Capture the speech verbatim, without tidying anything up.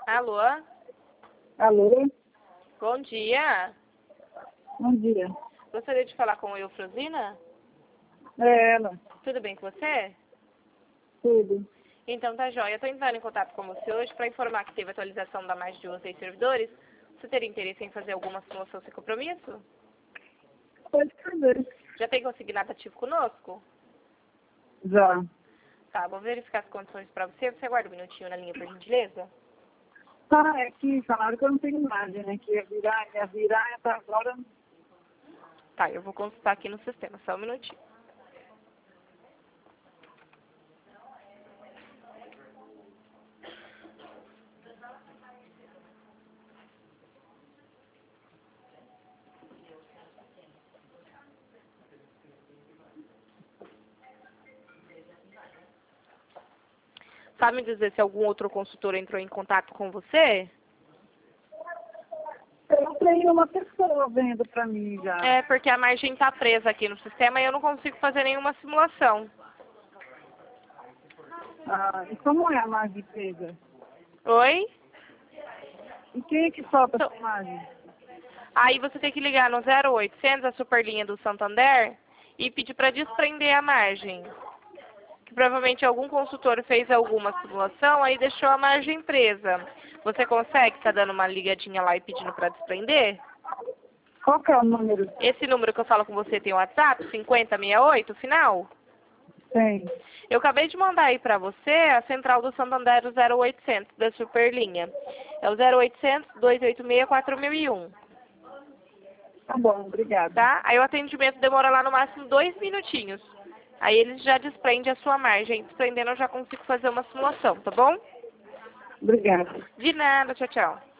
Alô? Alô? Bom dia. Bom dia. Gostaria de falar com a Eufrosina? É ela. Tudo bem com você? Tudo. Então tá jóia. Eu tô entrando em contato com você hoje para informar que teve atualização da mais de onze servidores. Você teria interesse em fazer alguma simulação sem compromisso? Pode fazer. Já tem consignado ativo conosco? Já. Tá, vou verificar as condições para você. Você aguarda um minutinho na linha, por gentileza? Ah, é que falaram que eu não tenho imagem, né? Que ia virar, ia virar, até agora. Tá, eu vou consultar aqui no sistema. Só um minutinho. Sabe me dizer se algum outro consultor entrou em contato com você? Eu tenho uma pessoa vendo pra mim já. É, porque a margem está presa aqui no sistema e eu não consigo fazer nenhuma simulação. Ah, e como é a margem presa? Oi? E quem é que solta Então, essa imagem? aí você tem que ligar no zero oitocentos, a Superlinha do Santander, e pedir para desprender a margem. Que provavelmente algum consultor fez alguma simulação, aí deixou a margem presa. Você consegue estar dando uma ligadinha lá e pedindo para desprender? Qual que é o número? Esse número que eu falo com você tem o WhatsApp, cinquenta sessenta e oito, final? Tem. Eu acabei de mandar aí pra você a central do Santander do zero oitocentos, da Superlinha. É o zero oitocentos, dois oito seis, quatro mil e um, Tá bom, obrigada. tá? Aí o atendimento demora lá no máximo dois minutinhos. Aí eles já desprendem a sua margem. Desprendendo eu já consigo fazer uma simulação, tá bom? Obrigada. De nada, tchau, tchau.